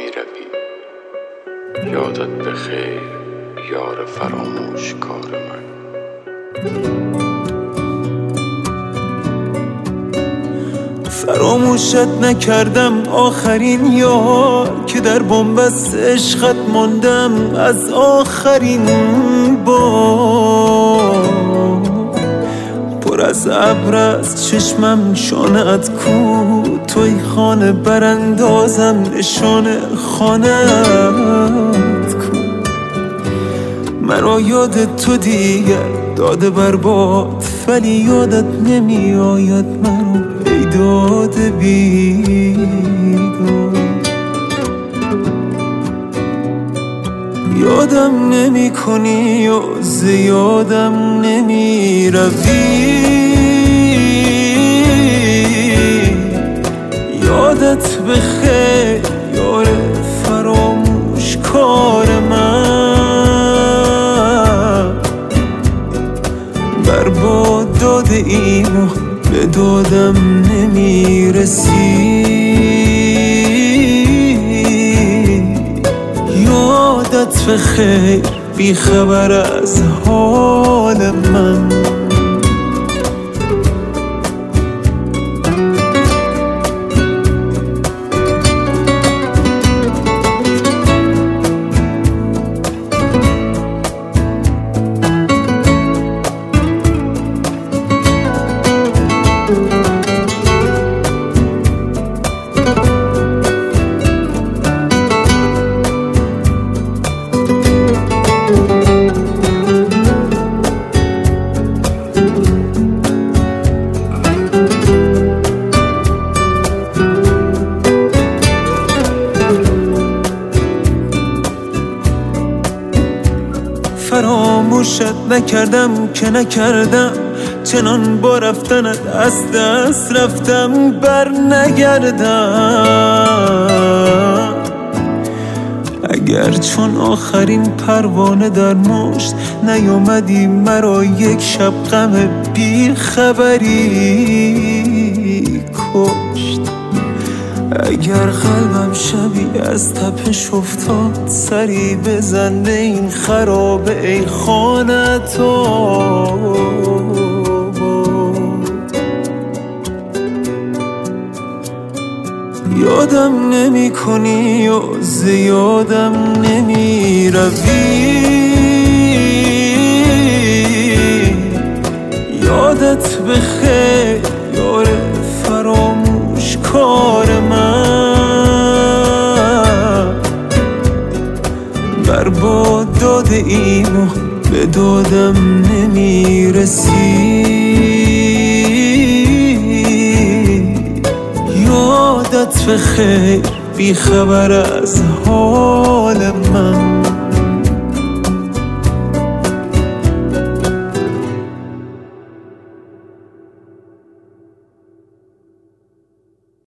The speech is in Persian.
روی. یادت بخیر یار فراموش کار من. فراموشت نکردم آخرین یار که در بنبست عشقت ماندم از آخرین بار. پر از ابر از چشمم شانه‌ات کو، توی خانه براندازم نشانه خانه‌ات کو. مرا یاد تو دیگر داده برباد، ولی یادت نمی آید مرا ای داده بیداد. یادم نمی کنی و زیادم نمی روی. یادت بخیر یار فراموش کار من. برباد داده اینو به دادم نمی رسی. یادت بخیر بی خبر از حال من. فراموشت نکردم که نکردم، چنان با رفتنت از دست رفتم بر نگردم. اگر چون آخرین پروانه در مشت نیومدی مرا یک شب غم بی خبری کشت. اگر قلبم شبی از تپش افتاد سری بزن به این خرابه ای خانه تو. یادم نمی کنی و زیادم نمی روی. یادت بخیر یار فراموش کار من. برباد داده اینو به دادم نمی رسی. یادت بخیر بی خبر از حال من.